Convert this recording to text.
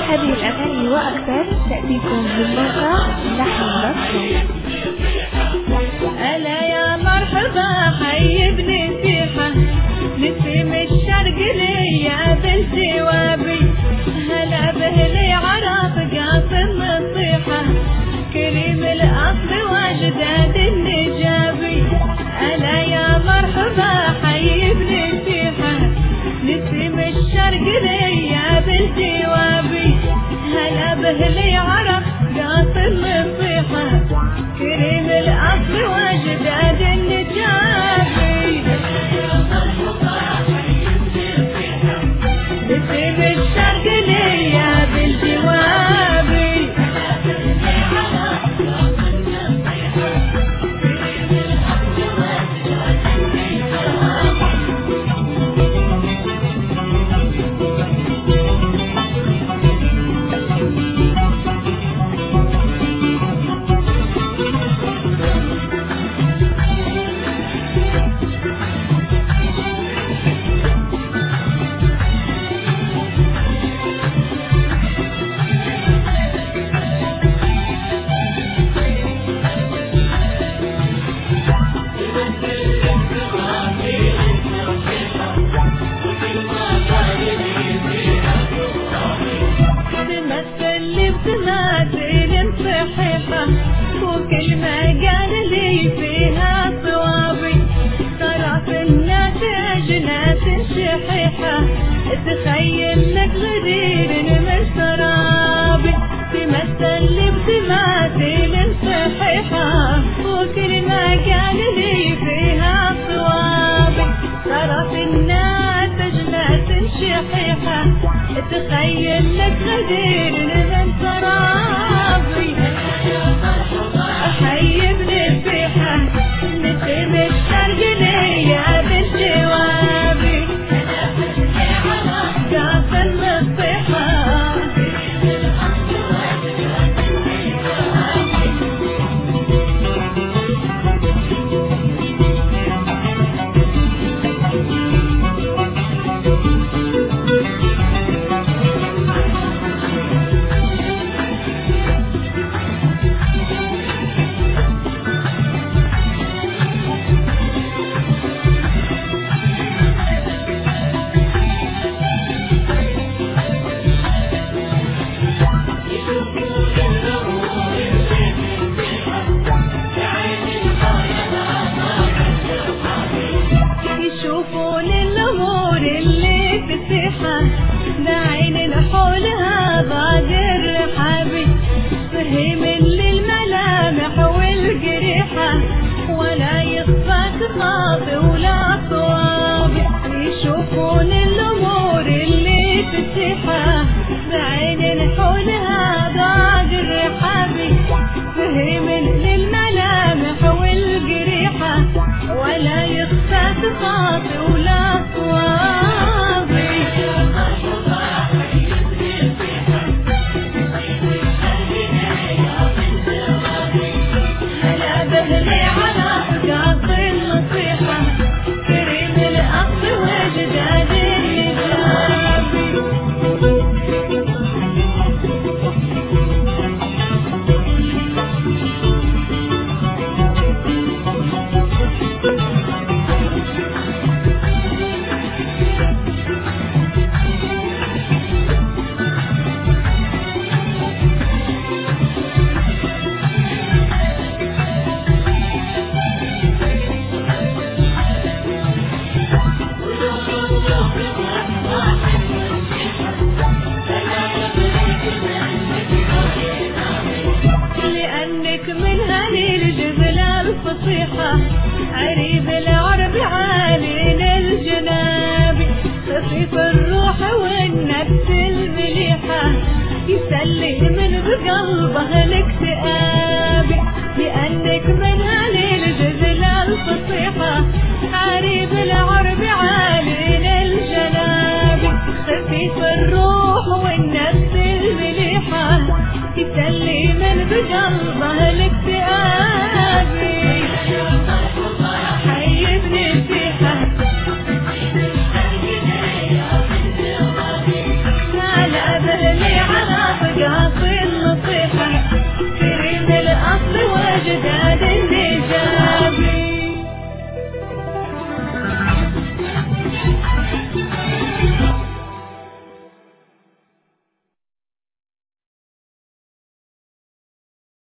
هذه الأغاني وأكثر تأتيكم من موقع لحن.com. ألا يا مرحبا حي ابن سيحة نسيم الشرق ليا بنتي وابي هلا بهلي عراق قاسم الصيحة كريم الأصل وجداد النجابي. ألا يا مرحبا حي ابن سيحة نسيم الشرق ليا بنتي وابي هلا بهلي عراق قاسم الصيحة كريم الأصل وجداد النجابي. نسيم الشرق ليا بالجوابي تماثيل صحيحة وكل ما قال لي فيها صوابي ترى في الناس أجناس شحيحة تخيل لك غدير من سرابي تمثل بتماثيل صحيحة وكل ما قال لي فيها صوابي ترى في الناس أجناس شحيحة تخيل لك غدير من سرابي. حي ابن السيحة نسيم الشرق ليا بالجوابي قاسم الصيحة يشوفون الأمور اللي في السيحة بعين الحولها ضاجر رحابي فهم للملامح والجريحة ولا يخفى خاطئ ولا صواب. يشوفون الأمور اللي في السيحة بعين الحولها ضاجر رحابي فهم للملامح والجريحة ولا يخفى خاطئ ولا صوابي. هلا بهلي عراق قاسم الصيحة كريم الأصل وجداد النجابي. لأنك من هذه الجبل الفصيحة عريب العرب عالي الجناب خفيف الروح والنفس المليحة يسلي من بقلبه الاكتئاب. لأنك من هذه الجبل الفصيحة عريب العرب عالي الجناب خفيف الروح والنفس المليحة يسلي من بقلبه الاكتئاب. حي ابن السيحة هلا بهلي عراق قاصد